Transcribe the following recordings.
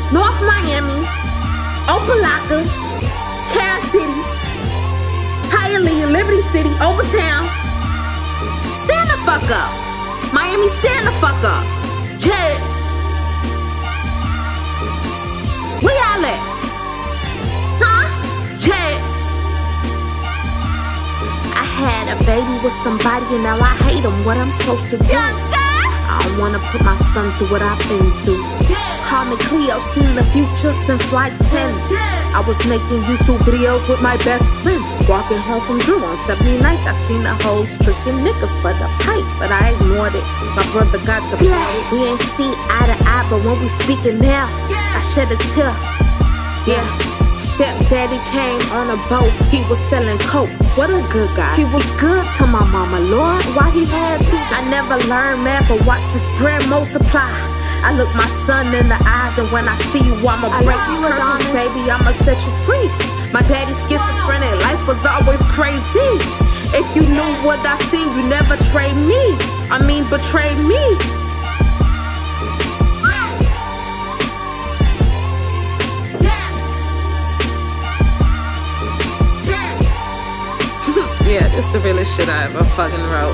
North Miami, Opelika, Carol City, Hialeah, Liberty City, Overtown. Stand the fuck up. Miami, stand the fuck up. Yeah. Where y'all at? Huh? Yeah. I had a baby with somebody and now I hate him. What I'm supposed to do? I don't wanna put my son through what I've been through. Call me Cleo, seen the future since like 10. I was making YouTube videos with my best friend. Walking home from Drew on 79th, I seen the hoes tricking niggas for the pipe, but I ignored it. My brother got the play. We ain't see eye to eye, but when we speaking now, I shed a tear. Yeah. Stepdaddy came on a boat, he was selling coke. What a good guy. He was good to my mama, Lord, why he had to? I never learned math, but watch this bread multiply. I look my son in the eyes, and when I see you, I'ma break these curses, baby, I'ma set you free. My daddy's schizophrenic, life was always crazy. If you knew what I seen, you never trade me. I mean, betray me. Yeah, this the realest shit I ever fucking wrote.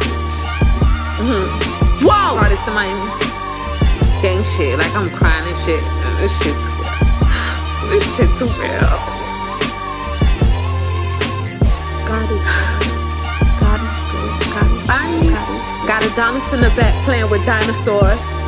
Whoa! Artist in Miami. Gang shit, like I'm crying and shit. This shit too real. This shit too real. God is good. God is good. God is good. God is good. Got Adonis in the back playing with dinosaurs.